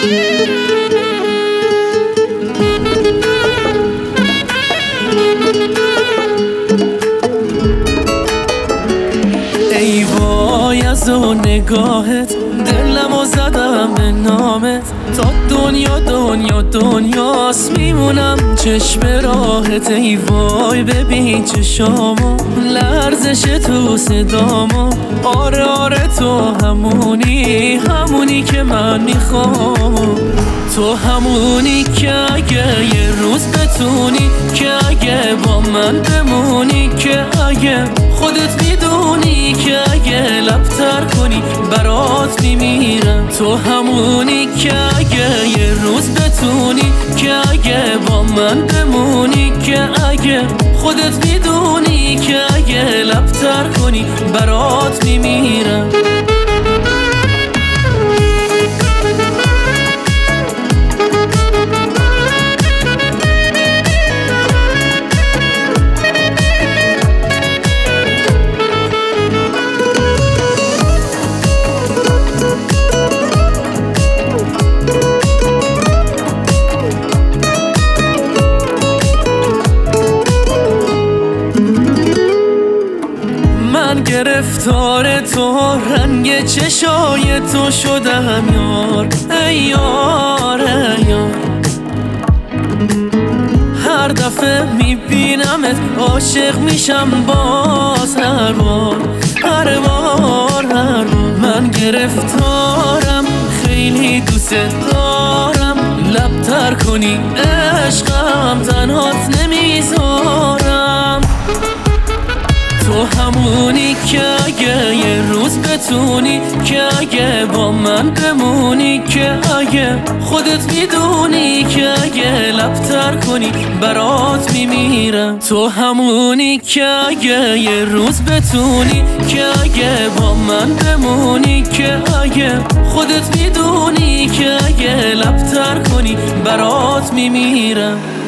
ای وای از اون نگاهت دلمو زدم به نامت، تا دنیا دنیا دنیاست میمونم چشم راحت. ای وای ببین چشامو، لرزش تو صدامو، آره آره تو همونی همونی که من میخوام، تو همونی که اگه یه روز بتونی، که اگه با من بمونی، که اگه خودت میدونی، که اگه لبتر کنی برات میمیرم. تو همونی که اگه یه روز بتونی، که اگه با من بمونی، که اگه خودت میدونی، که اگه لبتر کنی برات میمیرم. من گرفتار تو، رنگ چشای تو شدم یار، ای یار ای یار. هر دفعه میبینمت عاشق میشم باز، هر بار هر بار هر بار. من گرفتارم خیلی دوست دارم، لبتر کنی عشقم تنهات نمیذارم. تو همونی که اگه یه روز بتونی، که اگه با من بمونی، که اگه خودت میدونی، که اگه لبتر کنی برات میمیرم. تو همونی که اگه یه روز بتونی، که اگه با من بمونی، که اگه خودت میدونی، که اگه لبتر کنی برات میمیرم.